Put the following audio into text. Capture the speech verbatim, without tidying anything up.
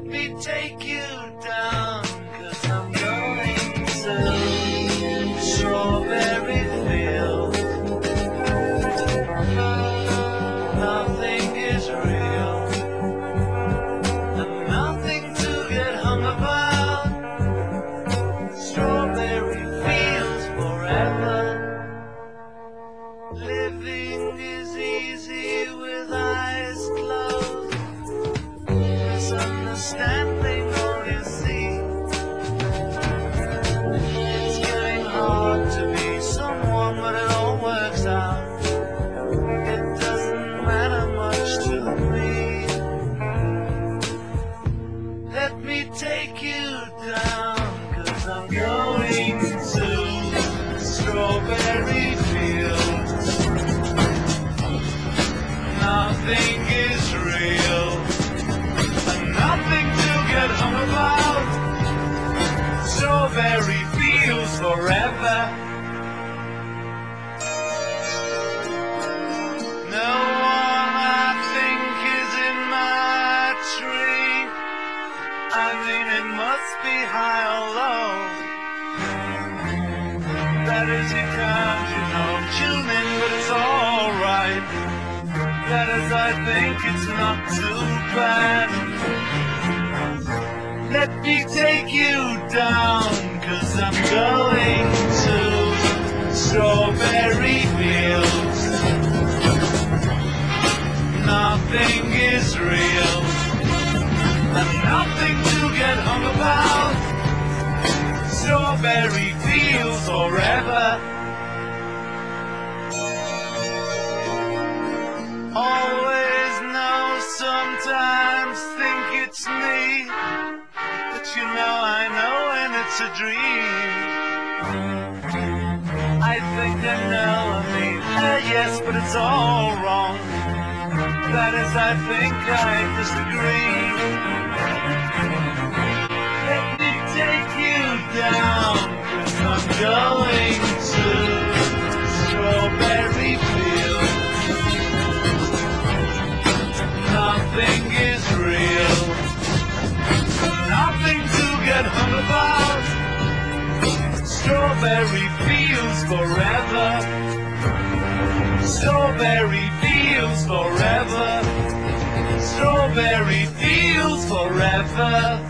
me take you down, 'cause I'm going to strawberry field. Nothing is real, and nothing to get hung about. Strawberry fields forever. Living is easy with eyes closed. Misunderstanding all you see. It's getting hard to be someone, but it all works out. It doesn't matter much to me. Let me take you down, 'cause I'm going to strawberry fields. Nothing is real, and nothing to get hung about. Strawberry fields forever. No one I think is in my tree. I mean, it must be high or low. That is, you can't, you know, tune in, but it's alright. That is, I think it's not too bad. Let me take you down, 'cause I'm going to strawberry fields. Nothing is real, and nothing to get hung about. Strawberry fields forever. Always know, sometimes think it's me, but you know I know when it's a dream. I think I know, I mean, uh, yes, but it's all wrong. That is, I think I disagree. Let me take you down, 'cause I'm going to strawberry fields. Nothing is real, nothing to get hung about. Strawberry fields forever. Strawberry fields forever. Strawberry fields forever.